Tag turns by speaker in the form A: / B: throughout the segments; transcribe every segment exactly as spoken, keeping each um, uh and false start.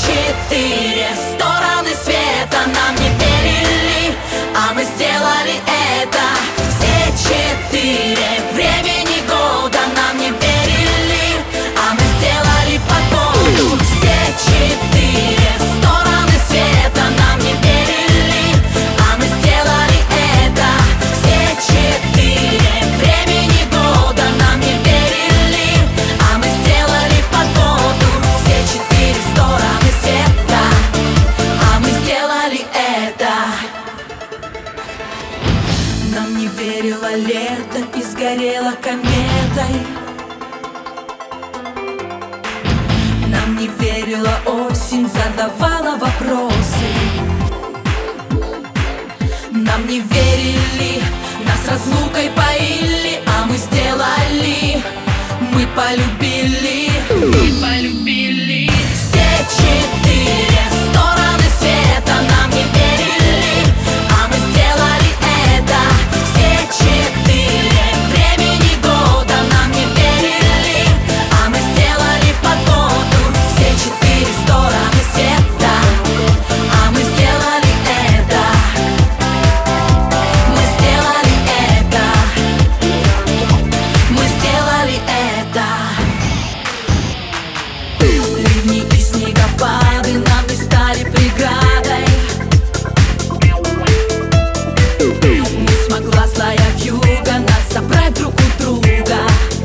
A: четыре стороны света нам не верили, а мы сделали это. Все четыре времени года нам не верили, а мы сделали погоду. Все четыре стороны света нам не верили, а мы сделали это. Все четыре времени года нам не верили, а мы сделали погоду. Все четыре стороны света, а мы сделали это. Нам не верило лето и сгорело кометой. Нам не верила осень, задавала вопросы. Нам не верили, нас разлукой поили, а мы сделали, мы полюбили, мы полюбили. Все четыре стороны света нам не верили, а мы сделали это. Все четыре времени года нам не верили, а мы сделали погоду. Все четыре стороны света, а мы сделали это. Мы сделали это. Мы сделали это. Ливни и снегопады нам не стали преградой. Не смогла злая вьюга нас собрать друг у друга.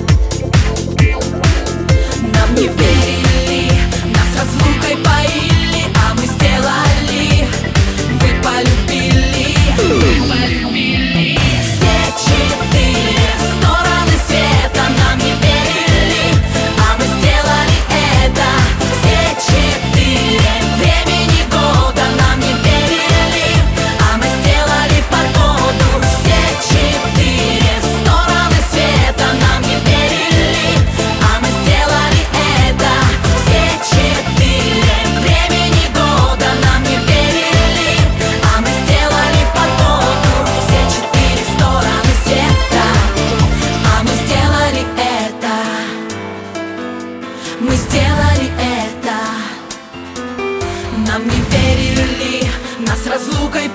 A: Нам не верили, нас разлукой поили, а мы сделали, мы полюбили, мы полюбили. Все четыре стороны света нам не верили, а мы сделали это. Все четыре времени года нам не верили, а мы сделали погоду. Все четыре стороны света нам не верили, а мы сделали это. Все четыре времени года нам не верили, а мы сделали погоду. Все четыре стороны света, а мы сделали это. Мы сделали это. Нам не верили, нас разлукой